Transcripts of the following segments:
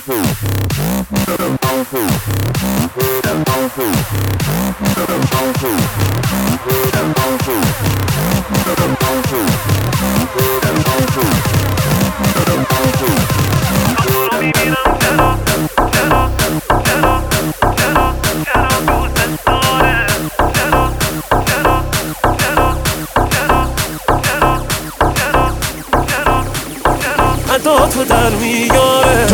تو در میاره.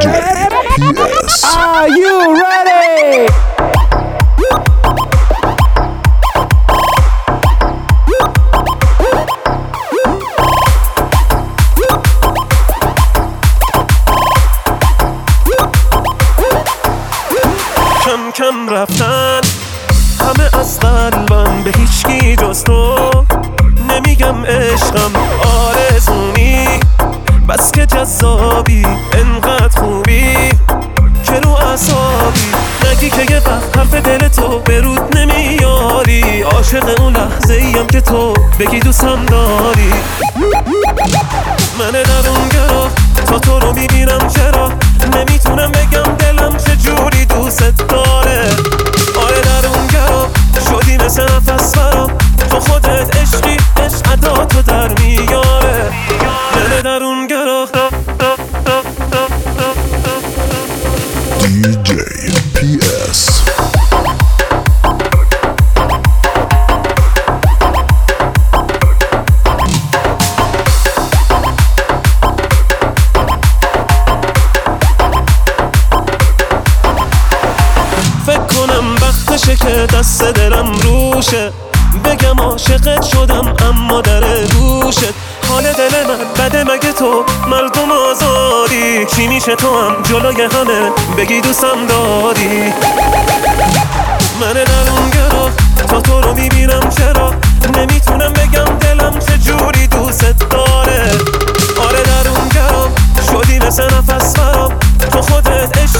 Are you ready? کم کم رفتن همه از قلبم، به هیچکی جز تو نمیگم عشقم آرزونی، بس که جذابی انقدر خوبی که رو اعصابی، نگی که یه وقت حرف دل تو به رود نمیاری، عاشق اون لحظه ایم که تو بگی دوستم داری. من درون گرا تا تو رو میبینم، چرا نمیتونم بگم دلم چجوری دوست داره. آره درون گرا شدی مثل نفس برام، تو خودت عشقی، عشق ادا تو در میاره. من درون گرا DJ PS. فکر کنم وقتشه که دست دلم روشه، بگم عاشقت شدم اما در گوشت. حال دل من بده مگه تو مردم آزادی، چی میشه تو هم جلوی همه بگی دوستم داری. من درون گرا تا تو رو میبینم، چرا نمیتونم بگم دلم چجوری دوست داره. آره درون گرا شدی مثل نفس برام، تو خودت عشق